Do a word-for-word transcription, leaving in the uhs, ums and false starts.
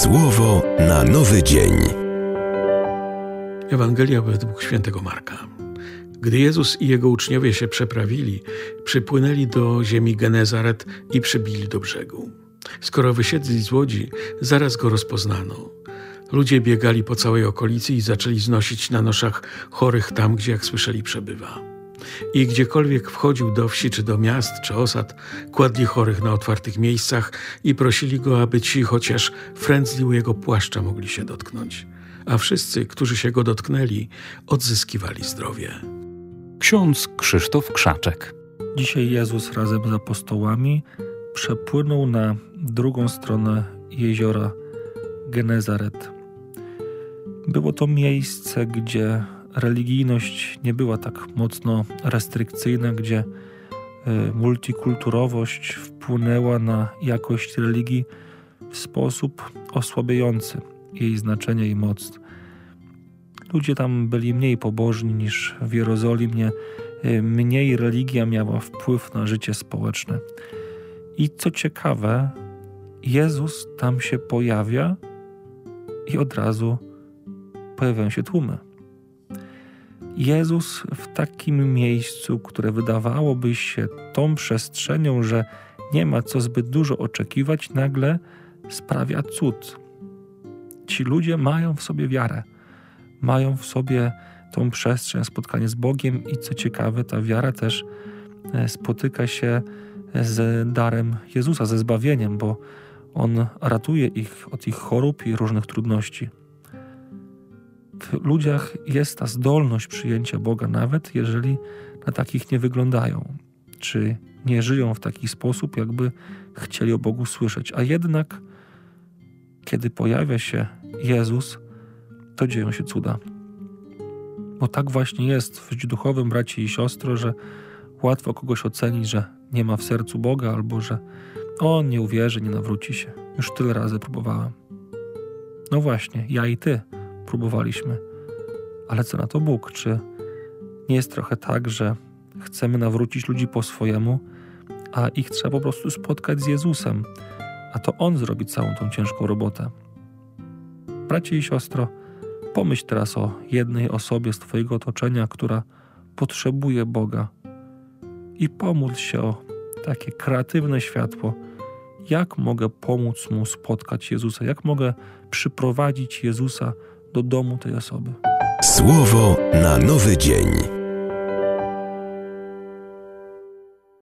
Słowo na nowy dzień. Ewangelia według świętego Marka. Gdy Jezus i Jego uczniowie się przeprawili, przypłynęli do ziemi Genezaret i przybili do brzegu. Skoro wysiedli z łodzi, zaraz Go rozpoznano. Ludzie biegali po całej okolicy i zaczęli znosić na noszach chorych tam, gdzie, jak słyszeli, przebywa. I gdziekolwiek wchodził do wsi, czy do miast, czy osad, kładli chorych na otwartych miejscach i prosili Go, aby ci chociaż frędzli u Jego płaszcza mogli się dotknąć. A wszyscy, którzy się Go dotknęli, odzyskiwali zdrowie. Ksiądz Krzysztof Krzaczek. Dzisiaj Jezus razem z apostołami przepłynął na drugą stronę jeziora Genezaret. Było to miejsce, gdzie religijność nie była tak mocno restrykcyjna, gdzie multikulturowość wpłynęła na jakość religii w sposób osłabiający jej znaczenie i moc. Ludzie tam byli mniej pobożni niż w Jerozolimie, mniej religia miała wpływ na życie społeczne. I co ciekawe, Jezus tam się pojawia i od razu pojawiają się tłumy. Jezus w takim miejscu, które wydawałoby się tą przestrzenią, że nie ma co zbyt dużo oczekiwać, nagle sprawia cud. Ci ludzie mają w sobie wiarę, mają w sobie tą przestrzeń, spotkanie z Bogiem i co ciekawe, ta wiara też spotyka się z darem Jezusa, ze zbawieniem, bo On ratuje ich od ich chorób i różnych trudności. W ludziach jest ta zdolność przyjęcia Boga, nawet jeżeli na takich nie wyglądają, czy nie żyją w taki sposób, jakby chcieli o Bogu słyszeć. A jednak, kiedy pojawia się Jezus, to dzieją się cuda. Bo tak właśnie jest w życiu duchowym, braci i siostry, że łatwo kogoś ocenić, że nie ma w sercu Boga, albo że on nie uwierzy, nie nawróci się. Już tyle razy próbowałem. No właśnie, ja i ty próbowaliśmy. Ale co na to Bóg? Czy nie jest trochę tak, że chcemy nawrócić ludzi po swojemu, a ich trzeba po prostu spotkać z Jezusem, a to On zrobi całą tą ciężką robotę? Bracie i siostro, pomyśl teraz o jednej osobie z twojego otoczenia, która potrzebuje Boga i pomódl się o takie kreatywne światło. Jak mogę pomóc mu spotkać Jezusa? Jak mogę przyprowadzić Jezusa do domu tej osoby? Słowo na nowy dzień.